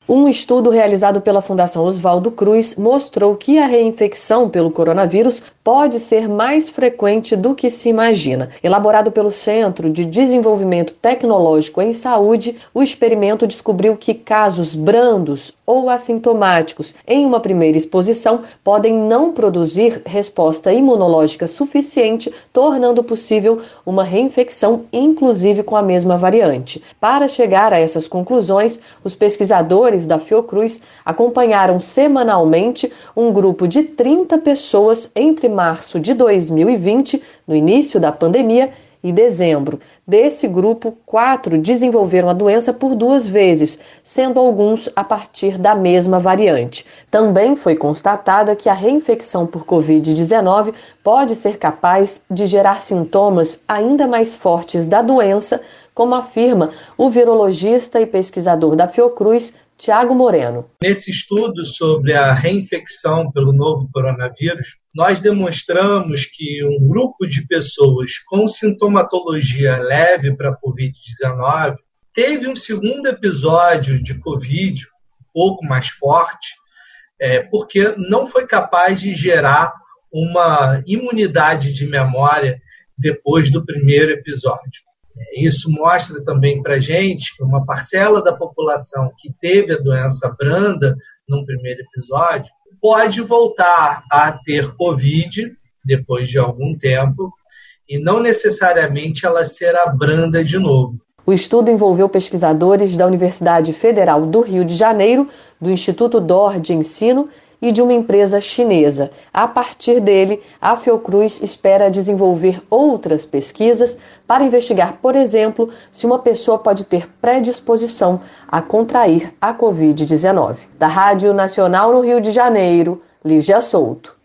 Um estudo realizado pela Fundação Oswaldo Cruz mostrou que a reinfecção pelo coronavírus pode ser mais frequente do que se imagina. Elaborado pelo Centro de Desenvolvimento Tecnológico em Saúde, o experimento descobriu que casos brandos ou assintomáticos em uma primeira exposição podem não produzir resposta imunológica suficiente, tornando possível uma reinfecção, inclusive com a mesma variante. Para chegar a essas conclusões, os pesquisadores da Fiocruz acompanharam semanalmente um grupo de 30 pessoas entre março de 2020, no início da pandemia, e dezembro. Desse grupo, 4 desenvolveram a doença por 2 vezes, sendo alguns a partir da mesma variante. Também foi constatada que a reinfecção por Covid-19 pode ser capaz de gerar sintomas ainda mais fortes da doença, como afirma o virologista e pesquisador da Fiocruz, Tiago Moreno. Nesse estudo sobre a reinfecção pelo novo coronavírus, nós demonstramos que um grupo de pessoas com sintomatologia leve para a Covid-19 teve um segundo episódio de Covid, um pouco mais forte, porque não foi capaz de gerar uma imunidade de memória depois do primeiro episódio. Isso mostra também para a gente que uma parcela da população que teve a doença branda num primeiro episódio pode voltar a ter Covid depois de algum tempo e não necessariamente ela será branda de novo. O estudo envolveu pesquisadores da Universidade Federal do Rio de Janeiro, do Instituto D'Or de Ensino e de uma empresa chinesa. A partir dele, a Fiocruz espera desenvolver outras pesquisas para investigar, por exemplo, se uma pessoa pode ter predisposição a contrair a Covid-19. Da Rádio Nacional no Rio de Janeiro, Lígia Souto.